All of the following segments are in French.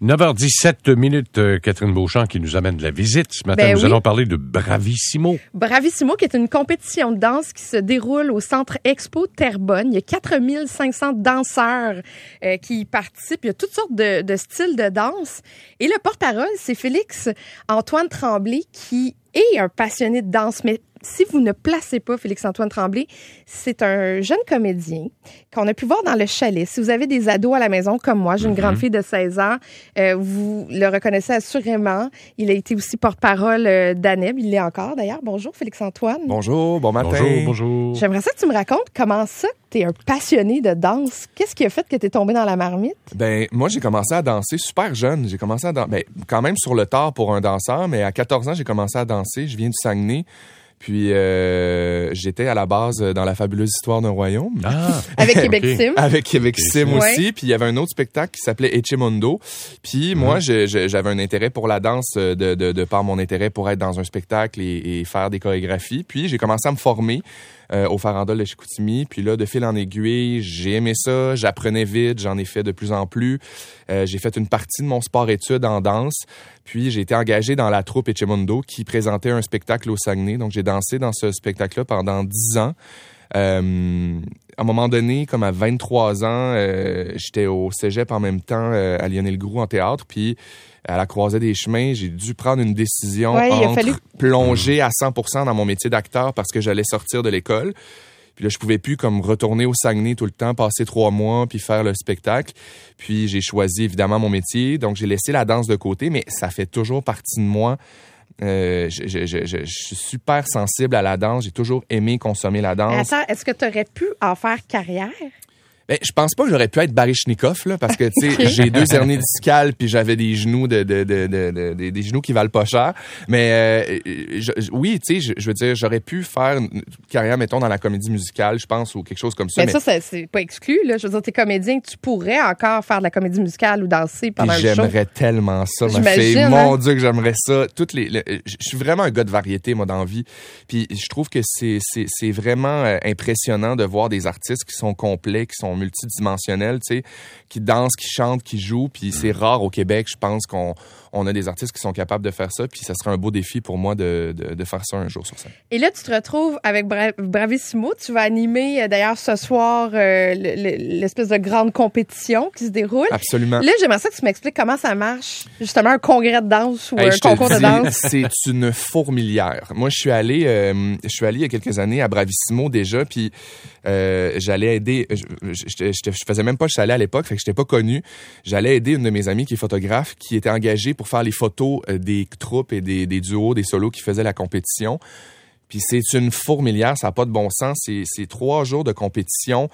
9h17, Catherine Beauchamp qui nous amène de la visite. Ce matin, nous allons parler de Bravissimo. Bravissimo, qui est une compétition de danse qui se déroule au Centre Expo Terrebonne. Il y a 4500 danseurs qui y participent. Il y a toutes sortes de styles de danse. Et le porte-parole, c'est Félix-Antoine Tremblay, qui est un passionné de danse, mais si vous ne placez pas Félix-Antoine Tremblay, c'est un jeune comédien qu'on a pu voir dans le chalet. Si vous avez des ados à la maison comme moi, j'ai une grande fille de 16 ans, vous le reconnaissez assurément. Il a été aussi porte-parole d'ANEB, il l'est encore d'ailleurs. Bonjour Félix-Antoine. Bonjour, bon matin. Bonjour. J'aimerais ça que tu me racontes comment ça, tu es un passionné de danse. Qu'est-ce qui a fait que tu es tombé dans la marmite? Moi, j'ai commencé à danser super jeune. J'ai commencé à danser, quand même sur le tard pour un danseur, mais à 14 ans, j'ai commencé à danser. Je viens du Saguenay. Puis j'étais à la base dans La fabuleuse histoire d'un royaume. Ah, avec Québec Sim. Avec Québec Sim aussi. Ouais. Puis il y avait un autre spectacle qui s'appelait Echemondo. Puis moi, j'avais un intérêt pour la danse de par mon intérêt pour être dans un spectacle et faire des chorégraphies. Puis j'ai commencé à me former au Farandole de Chicoutimi. Puis là, de fil en aiguille, j'ai aimé ça. J'apprenais vite. J'en ai fait de plus en plus. J'ai fait une partie de mon sport-études en danse. Puis j'ai été engagé dans la troupe Echemondo qui présentait un spectacle au Saguenay. Donc j'ai dansé dans ce spectacle-là pendant 10 ans. À un moment donné, comme à 23 ans, j'étais au cégep en même temps à Lionel-Groux en théâtre. Puis à la croisée des chemins, j'ai dû prendre une décision entre plonger à 100% dans mon métier d'acteur parce que j'allais sortir de l'école. Puis là, je pouvais plus comme retourner au Saguenay tout le temps, passer 3 mois, puis faire le spectacle. Puis j'ai choisi évidemment mon métier. Donc j'ai laissé la danse de côté, mais ça fait toujours partie de moi. Je suis super sensible à la danse. J'ai toujours aimé consommer la danse. Attends, est-ce que tu aurais pu en faire carrière? Je pense pas que j'aurais pu être Baryshnikov, là, parce que, tu sais, j'ai 2 hernies discales puis j'avais des genoux des genoux qui valent pas cher. Mais, oui, tu sais, je veux dire, j'aurais pu faire une carrière, mettons, dans la comédie musicale, je pense, ou quelque chose comme ça. Mais ça, c'est pas exclu, là. Je veux dire, t'es comédien, tu pourrais encore faire de la comédie musicale ou danser pendant le show. J'aimerais tellement ça, ma fille. Mon Dieu, que j'aimerais ça. Je suis vraiment un gars de variété, moi, dans la vie. Puis je trouve que c'est vraiment impressionnant de voir des artistes qui sont complets, qui sont multidimensionnels, tu sais, qui dansent, qui chantent, qui jouent. Puis c'est rare au Québec, je pense qu'on a des artistes qui sont capables de faire ça. Puis ça serait un beau défi pour moi de faire ça un jour sur scène. Et là, tu te retrouves avec Bravissimo. Tu vas animer, d'ailleurs, ce soir, l'espèce de grande compétition qui se déroule. Absolument. Là, j'aimerais ça que tu m'expliques comment ça marche. Justement, un congrès de danse ou un concours de danse. C'est une fourmilière. Moi, je suis allé il y a quelques années à Bravissimo déjà, puis j'allais aider. Je faisais même pas le chalet à l'époque, fait que j'étais pas connu. J'allais aider une de mes amies qui est photographe, qui était engagée pour faire les photos des troupes et des duos, des solos qui faisaient la compétition. Puis c'est une fourmilière, ça n'a pas de bon sens. C'est 3 jours de compétition.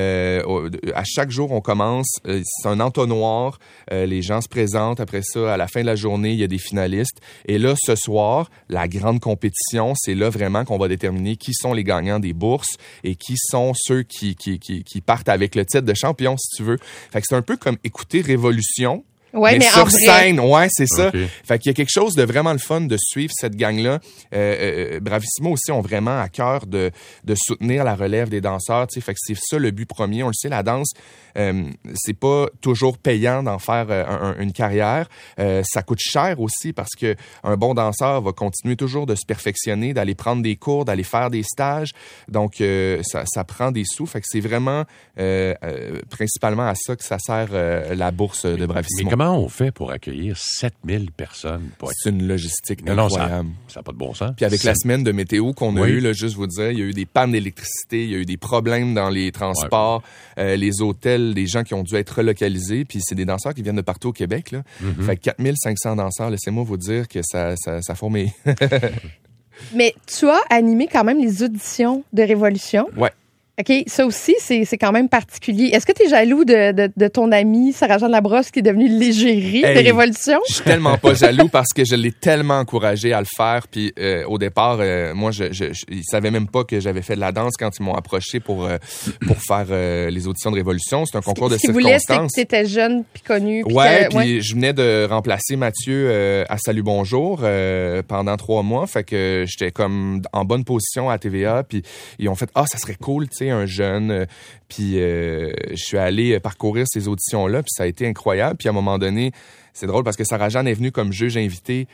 À chaque jour, on commence. C'est un entonnoir. Les gens se présentent. Après ça, à la fin de la journée, il y a des finalistes. Et là, ce soir, la grande compétition, c'est là vraiment qu'on va déterminer qui sont les gagnants des bourses et qui sont ceux qui partent avec le titre de champion, si tu veux. Fait que c'est un peu comme écouter Révolution. Ouais, mais sur scène, ouais, c'est ça. Okay. Fait qu'il y a quelque chose de vraiment le fun de suivre cette gang-là. Bravissimo aussi ont vraiment à cœur de soutenir la relève des danseurs. Fait que c'est ça le but premier. On le sait, la danse, c'est pas toujours payant d'en faire une carrière. Ça coûte cher aussi parce que un bon danseur va continuer toujours de se perfectionner, d'aller prendre des cours, d'aller faire des stages. Donc, ça prend des sous. Fait que c'est vraiment principalement à ça que ça sert la bourse de Bravissimo. Mais comment on fait pour accueillir 7000 personnes? C'est une logistique incroyable. Ça n'a pas de bon sens. Puis avec la semaine de météo qu'on a eue, là, juste vous dire, il y a eu des pannes d'électricité, il y a eu des problèmes dans les transports, les hôtels, des gens qui ont dû être relocalisés, puis c'est des danseurs qui viennent de partout au Québec. Là. Fait que 4500 danseurs, laissez-moi vous dire que ça fourmille. Mais tu as animé quand même les auditions de Révolution. Ouais. OK, ça aussi, c'est quand même particulier. Est-ce que tu es jaloux de ton amie Sarah-Jeanne Labrosse qui est devenue l'égérie de Révolution? Je suis tellement pas jaloux parce que je l'ai tellement encouragé à le faire. Puis au départ, moi, ils savaient même pas que j'avais fait de la danse quand ils m'ont approché pour faire les auditions de Révolution. C'est un concours de circonstances. Ce qu'ils voulaient, c'est que tu étais jeune puis connu. Puis je venais de remplacer Mathieu à Salut Bonjour pendant 3 mois. Fait que j'étais comme en bonne position à TVA. Puis ils ont fait « Ah, ça serait cool, tu sais, un jeune. Puis je suis allé parcourir ces auditions-là, puis ça a été incroyable. Puis à un moment donné, c'est drôle parce que Sarah Jeanne est venue comme juge invité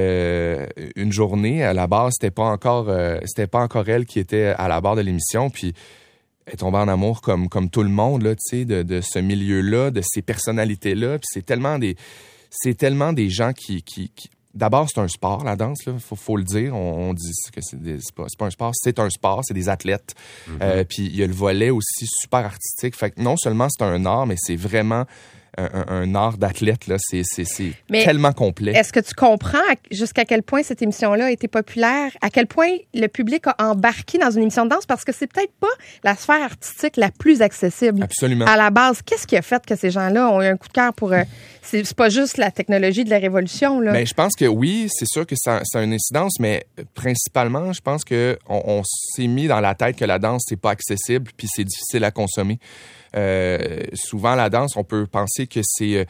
une journée. À la base, c'était pas encore elle qui était à la barre de l'émission. Puis elle est tombée en amour comme tout le monde là, tu sais, de ce milieu-là, de ces personnalités-là. Puis c'est tellement des gens qui d'abord, c'est un sport, la danse, là. Faut le dire. On dit que c'est pas un sport, c'est un sport, c'est des athlètes. Puis il y a le volet aussi super artistique. Fait que non seulement c'est un art, mais c'est vraiment un art d'athlète, là. C'est tellement complet. Est-ce que tu comprends jusqu'à quel point cette émission-là a été populaire? À quel point le public a embarqué dans une émission de danse? Parce que c'est peut-être pas la sphère artistique la plus accessible. Absolument. À la base, qu'est-ce qui a fait que ces gens-là ont eu un coup de cœur pour... c'est pas juste la technologie de la révolution, là. Ben, je pense que oui, c'est sûr que ça a une incidence, mais principalement, je pense que on s'est mis dans la tête que la danse, c'est pas accessible puis c'est difficile à consommer. Souvent, la danse, on peut penser que c'est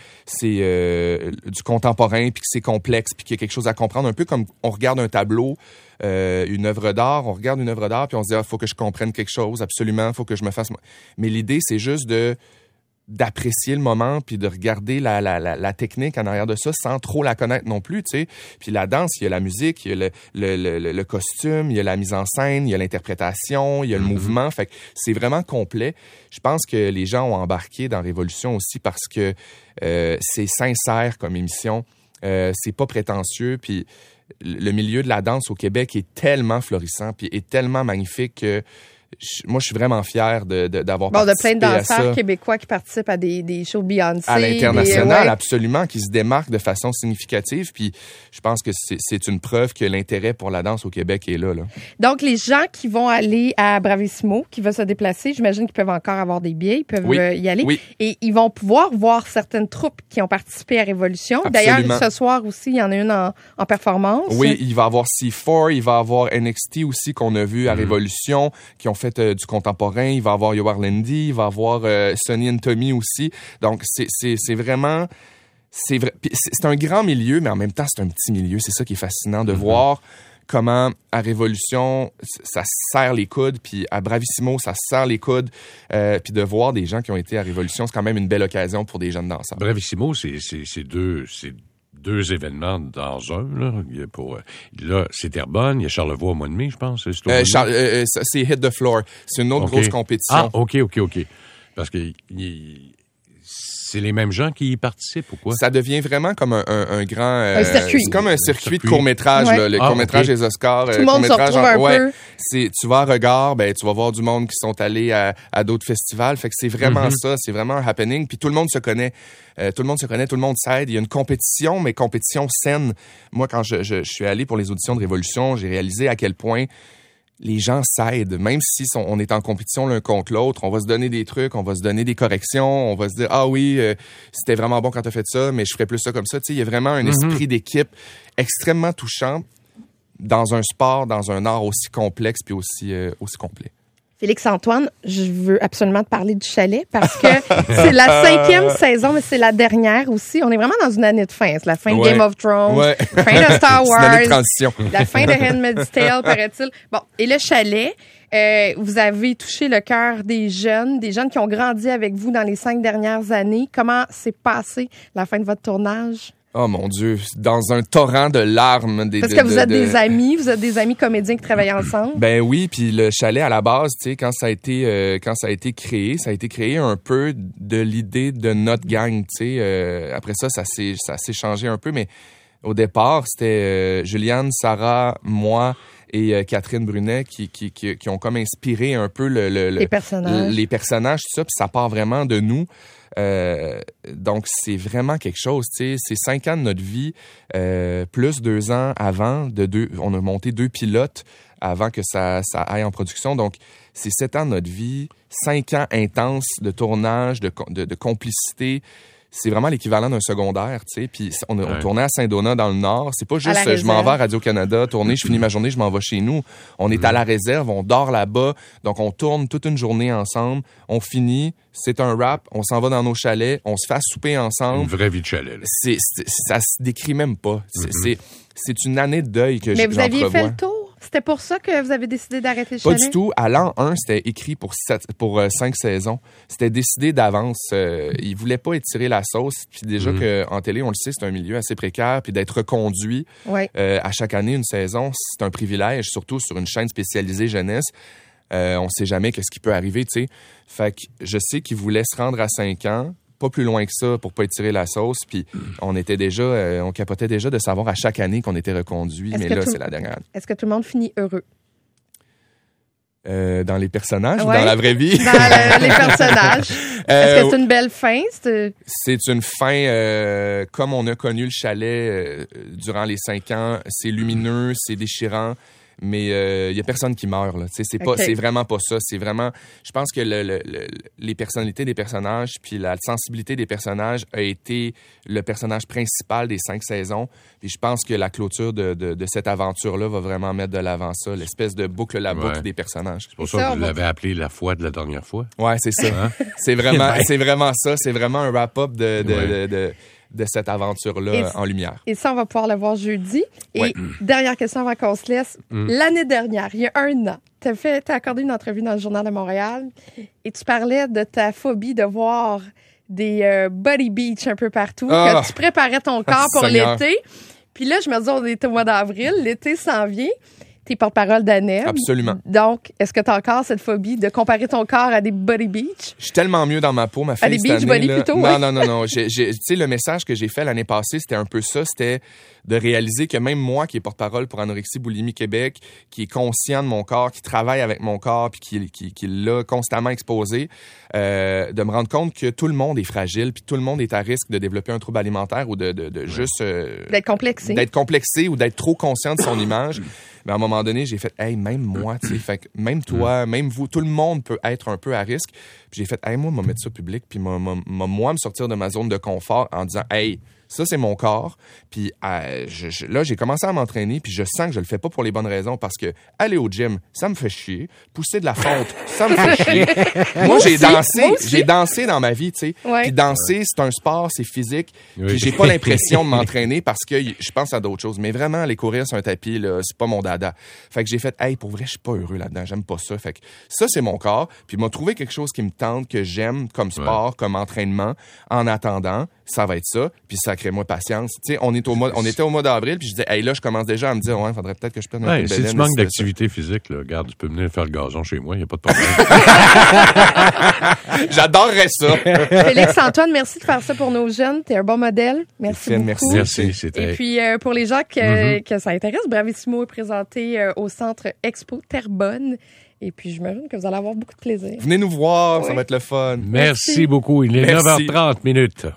du contemporain puis que c'est complexe puis qu'il y a quelque chose à comprendre. Un peu comme on regarde un tableau, une œuvre d'art, on regarde une œuvre d'art puis on se dit, faut que je comprenne quelque chose, absolument, faut que je me fasse... Mais l'idée, c'est juste d'apprécier le moment puis de regarder la technique en arrière de ça sans trop la connaître non plus, tu sais. Puis la danse, il y a la musique, il y a le costume, il y a la mise en scène, il y a l'interprétation, il y a le mouvement. Fait que c'est vraiment complet. Je pense que les gens ont embarqué dans Révolution aussi parce que c'est sincère comme émission. C'est pas prétentieux. Puis le milieu de la danse au Québec est tellement florissant puis est tellement magnifique que moi, je suis vraiment fier d'avoir participé de plein de à ça. danseurs québécois qui participent à des shows Beyoncé. À l'international, absolument, qui se démarquent de façon significative. Puis je pense que c'est une preuve que l'intérêt pour la danse au Québec est là. Donc, les gens qui vont aller à Bravissimo, qui vont se déplacer, j'imagine qu'ils peuvent encore avoir des billets, ils peuvent y aller. Oui. Et ils vont pouvoir voir certaines troupes qui ont participé à Révolution. Absolument. D'ailleurs, ce soir aussi, il y en a une en performance. Oui, il va y avoir C4, il va y avoir NXT aussi qu'on a vu à Révolution, qui ont fait du contemporain. Il va y avoir Yoar Lendy, il va y avoir Sonny and Tommy aussi. Donc, c'est vraiment... C'est un grand milieu, mais en même temps, c'est un petit milieu. C'est ça qui est fascinant de voir comment à Révolution, ça se serre les coudes, puis à Bravissimo, ça se serre les coudes, puis de voir des gens qui ont été à Révolution, c'est quand même une belle occasion pour des jeunes danseurs. Bravissimo, c'est deux événements dans un. Là, c'est Terrebonne, il y a Charlevoix au mois de mai, je pense. C'est Hit the Floor. C'est une autre grosse compétition. Ah, OK. Parce que c'est les mêmes gens qui y participent ou quoi? Ça devient vraiment comme un grand... un circuit. C'est comme un circuit de court-métrage, ouais. là, le court-métrage des Oscars. Tout le monde se retrouve un peu. Tu vas à Regard, tu vas voir du monde qui sont allés à d'autres festivals. Fait que c'est vraiment ça, c'est vraiment un happening. Puis tout le monde se connaît. Tout le monde s'aide. Il y a une compétition, mais compétition saine. Moi, quand je suis allé pour les auditions de Révolution, j'ai réalisé à quel point les gens s'aident, même si on est en compétition l'un contre l'autre. On va se donner des trucs, on va se donner des corrections, on va se dire « Ah oui, c'était vraiment bon quand t'as fait ça, mais je ferais plus ça comme ça. » Tu sais, il y a vraiment un esprit d'équipe extrêmement touchant dans un sport, dans un art aussi complexe puis aussi complet. Félix-Antoine, je veux absolument te parler du chalet parce que c'est la 5e saison, mais c'est la dernière aussi. On est vraiment dans une année de fin. C'est la fin de Game of Thrones, fin de Star Wars, c'est une année de transition. La fin de Handmaid's Tale, paraît-il. Bon, et le chalet, vous avez touché le cœur des jeunes qui ont grandi avec vous dans les 5 dernières années. Comment s'est passée la fin de votre tournage? Oh mon Dieu, dans un torrent de larmes. Parce que vous êtes des amis comédiens qui travaillent ensemble. Ben oui, puis le chalet à la base, tu sais, quand ça a été créé un peu de l'idée de notre gang, tu sais. Après ça s'est changé un peu, mais au départ, c'était Juliane, Sarah, moi et Catherine Brunet qui ont comme inspiré un peu les personnages, tout ça, puis ça part vraiment de nous. Donc, c'est vraiment quelque chose, tu sais. C'est 5 ans de notre vie, plus 2 ans avant, on a monté 2 pilotes avant que ça aille en production. Donc, c'est 7 ans de notre vie, 5 ans intenses de tournage, de complicité. C'est vraiment l'équivalent d'un secondaire, tu sais. Puis on tournait à Saint-Donat dans le Nord. C'est pas juste je m'en vais à Radio-Canada tourner, je finis ma journée, je m'en vais chez nous. On est à la réserve, on dort là-bas. Donc on tourne toute une journée ensemble. On finit, c'est un wrap, on s'en va dans nos chalets, on se fait souper ensemble. Une vraie vie de chalet, là. Ça se décrit même pas. C'est une année de deuil que j'entrevois. Mais vous aviez fait le tour? C'était pour ça que vous avez décidé d'arrêter le Pas chalet? du tout. À l'an 1, c'était écrit pour 5 saisons. C'était décidé d'avance. Ils voulaient pas étirer la sauce. Puis déjà qu'en télé, on le sait, c'est un milieu assez précaire. Puis d'être reconduit à chaque année une saison, c'est un privilège, surtout sur une chaîne spécialisée jeunesse. On sait jamais qu'est-ce qui peut arriver, tu sais. Fait que je sais qu'ils voulaient se rendre à 5 ans. Pas plus loin que ça pour pas étirer la sauce. Puis on capotait déjà de savoir à chaque année qu'on était reconduit. Mais là, c'est la dernière année. Est-ce que tout le monde finit heureux? Dans les personnages ou dans la vraie vie? Dans les personnages. Est-ce que c'est une belle fin? C'est une fin comme on a connu le chalet durant les 5 ans. C'est lumineux, c'est déchirant. Mais il y a personne qui meurt là. C'est vraiment pas ça. C'est vraiment, je pense que les personnalités des personnages puis la sensibilité des personnages a été le personnage principal des 5 saisons. Puis je pense que la clôture de cette aventure-là va vraiment mettre de l'avant ça, l'espèce de boucle des personnages. C'est pour ça que vous l'avez appelé la foi de la dernière fois. Ouais, c'est ça. Hein? C'est vraiment ça. C'est vraiment un wrap-up de cette aventure-là en lumière. Et ça, on va pouvoir le voir jeudi. Et dernière question avant qu'on se laisse. L'année dernière, il y a 1 an, t'as accordé une entrevue dans le Journal de Montréal et tu parlais de ta phobie de voir des body beach un peu partout, que tu préparais ton corps pour l'été. Puis là, je me dis, on est au mois d'avril, l'été s'en vient. T'es porte-parole d'ANEB. Absolument. Donc, est-ce que tu as encore cette phobie de comparer ton corps à des body beach? Je suis tellement mieux dans ma peau, ma fille, à des beach body plutôt, Non. Tu sais, le message que j'ai fait l'année passée, c'était un peu ça. C'était de réaliser que même moi, qui est porte-parole pour Anorexie Boulimie Québec, qui est conscient de mon corps, qui travaille avec mon corps, puis qui l'a constamment exposé, de me rendre compte que tout le monde est fragile, puis tout le monde est à risque de développer un trouble alimentaire ou de juste... d'être complexé. D'être complexé ou d'être trop conscient de son image. Mais à un moment donné, j'ai fait, hey, même moi, tu sais, fait que même toi, même vous, tout le monde peut être un peu à risque. Puis j'ai fait, hey, moi, me mettre ça public, puis moi, me sortir de ma zone de confort en disant, hey, ça, c'est mon corps. Puis là, j'ai commencé à m'entraîner, puis je sens que je le fais pas pour les bonnes raisons, parce que aller au gym, ça me fait chier. Pousser de la fonte, ça me fait chier. Moi, j'ai dansé dans ma vie, tu sais. Ouais. Puis danser, c'est un sport, c'est physique. Puis j'ai pas l'impression de m'entraîner parce que je pense à d'autres choses. Mais vraiment, aller courir sur un tapis, là, c'est pas mon dada. Fait que j'ai fait, hey, pour vrai, je suis pas heureux là-dedans. J'aime pas ça. Fait que ça, c'est mon corps. Puis m'a trouvé quelque chose qui me tente, que j'aime comme sport, comme entraînement. En attendant, ça va être ça. Puis sacrez-moi patience. Tu sais, on était au mois d'avril, puis je disais, hey, là, je commence déjà à me dire, ouais, faudrait peut-être que je prenne un peu de si tu manques d'activité physique, là, regarde, tu peux venir faire le gazon chez moi, il n'y a pas de problème. J'adorerais ça. Félix-Antoine, merci de faire ça pour nos jeunes. T'es un bon modèle. Merci beaucoup. Merci. Et puis, pour les gens que ça intéresse, Bravissimo est présenté au Centre Expo Terrebonne. Et puis, j'imagine que vous allez avoir beaucoup de plaisir. Venez nous voir, ça va être le fun. Merci beaucoup. Il est 9h30 minutes.